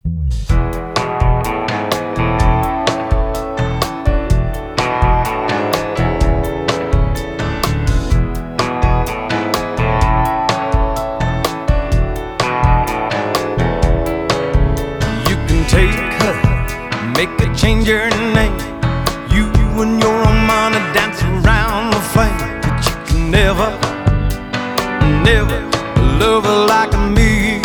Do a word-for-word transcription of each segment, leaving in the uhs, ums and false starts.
Take her, make her change her name. You and your own money dance around the flame. But you can never, never love her like me.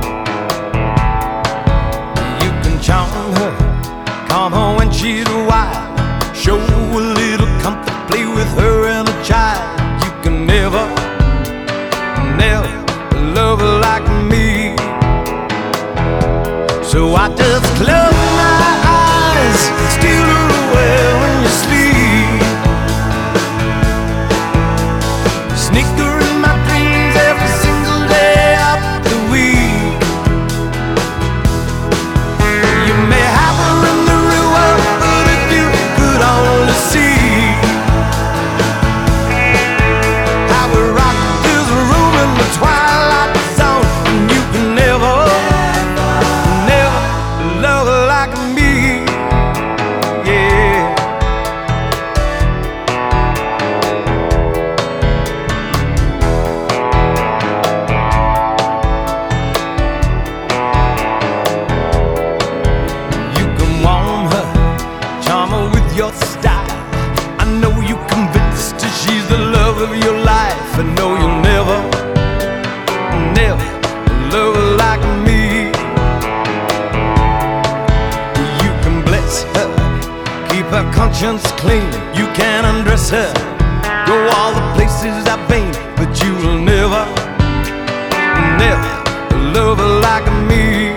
You can charm her, calm her when she's wild, show a little comfort, play with her and a child. You can never, never love her like me. So I just close my eyes, steal her away when you sleep. Sneak her in my dreams every single day of the week. You may have her in the real world, but if you could only see how we rock this room in the twilight zone, and you can never love like me, yeah. You can warm her, charm her with your style. I know you convinced her she's the love of your life. I know you'll never, never love her like me. Her conscience clean, you can undress her, go all the places I've been, but you will never, never love her like me.